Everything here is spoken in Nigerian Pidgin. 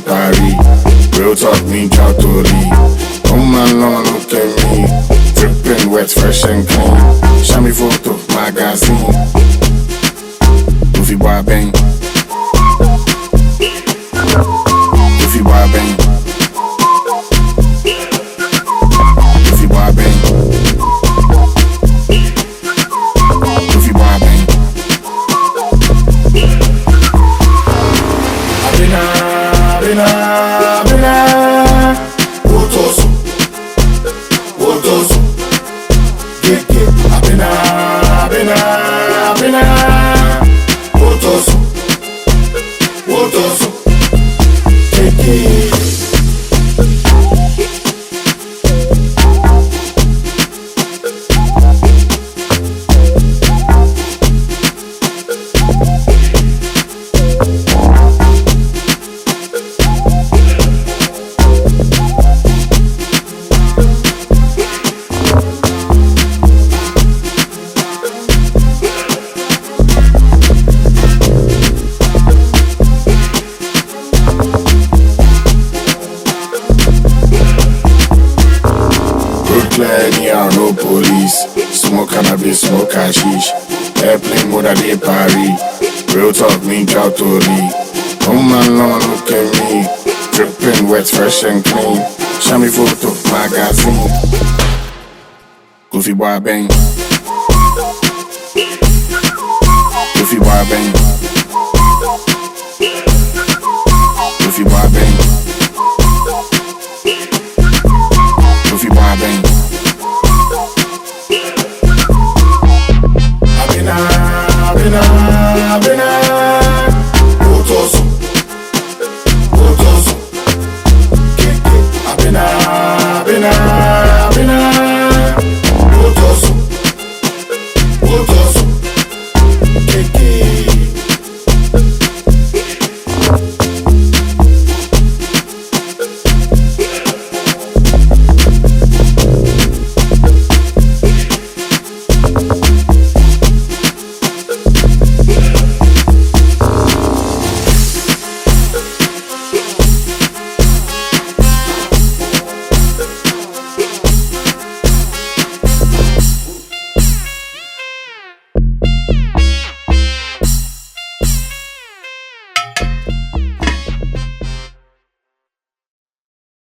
Paris. Real talk, me ciao tori. Come along, look at me. Dripping wet, fresh and clean. Show me photo, magazine. Goofy boy bang. Goofy boy bang. Goofy boy bang. Goofy boy bang. Abina. Wotoso. Get. Abina. Wotoso. Get. Brooklyn, no police. Smoke cannabis, smoke hashish. Airplane mode at the Paris. Real talk, me ciao tori. Come along, look at me. Dripping wet, fresh and clean. Show me photo, magazine. Goofy boy bang. Goofy boy bang.